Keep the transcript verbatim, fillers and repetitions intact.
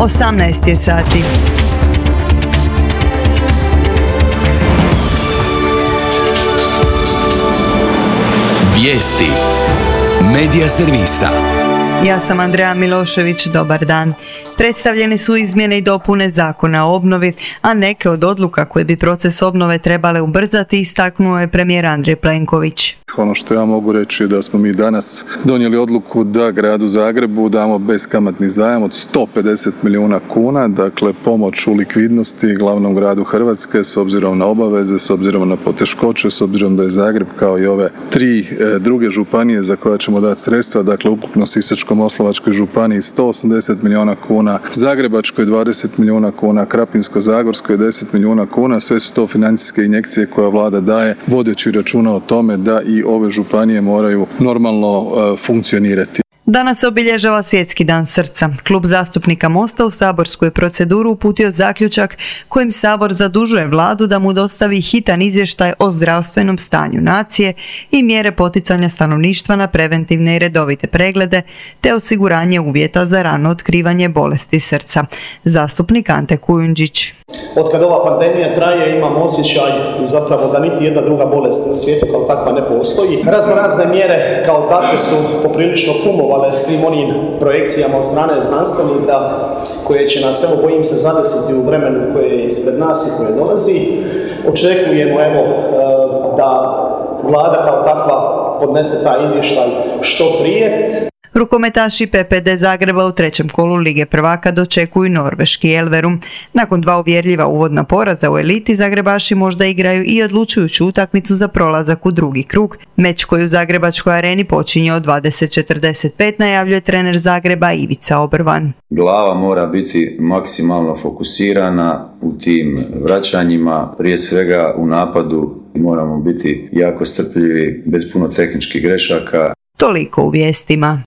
osamnaest je sati. Vijesti Medija servisa. Ja sam Andreja Milošević, dobar dan. Predstavljene su izmjene i dopune Zakona o obnovi, a neke od odluka koje bi proces obnove trebale ubrzati istaknuo je premijer Andrej Plenković. Ono što ja mogu reći je da smo mi danas donijeli odluku da gradu Zagrebu damo beskamatni zajam od sto pedeset milijuna kuna, dakle pomoć u likvidnosti glavnom gradu Hrvatske s obzirom na obaveze, s obzirom na poteškoće, s obzirom da je Zagreb kao i ove tri e, druge županije za koje ćemo dati sredstva, dakle ukupno Sisačko-moslavačkoj županiji sto osamdeset milijuna kuna, Zagrebačkoj dvadeset milijuna kuna, Krapinsko-zagorskoj deset milijuna kuna, sve su to financijske injekcije koje vlada daje vodeći računa o tome da i ove županije moraju normalno uh, funkcionirati. Danas se obilježava Svjetski dan srca. Klub zastupnika Mosta u saborsku je proceduru uputio zaključak kojim Sabor zadužuje vladu da mu dostavi hitan izvještaj o zdravstvenom stanju nacije i mjere poticanja stanovništva na preventivne i redovite preglede te osiguranje uvjeta za rano otkrivanje bolesti srca. Zastupnik Ante Kujundžić. Od kada ova pandemija traje imam osjećaj zapravo da niti jedna druga bolest na svijetu kao takva ne postoji. Razno razne mjere kao takve su poprilično kumovale svim onim projekcijama od strane znanstvenika koje će nas, evo bojim se, zadesiti u vremenu koje je ispred nas i koje dolazi. Očekujemo evo da vlada kao takva podnese taj izvještaj što prije. Rukometaši P P D Zagreba u trećem kolu Lige prvaka dočekuju norveški Elverum. Nakon dva uvjerljiva uvodna poraza u eliti, Zagrebaši možda igraju i odlučujuću utakmicu za prolazak u drugi krug. Meč koji u Zagrebačkoj areni počinje od dvadeset četrdeset pet, najavljuje trener Zagreba Ivica Obrvan. Glava mora biti maksimalno fokusirana u tim vraćanjima, prije svega u napadu moramo biti jako strpljivi, bez puno tehničkih grešaka. Toliko u vijestima.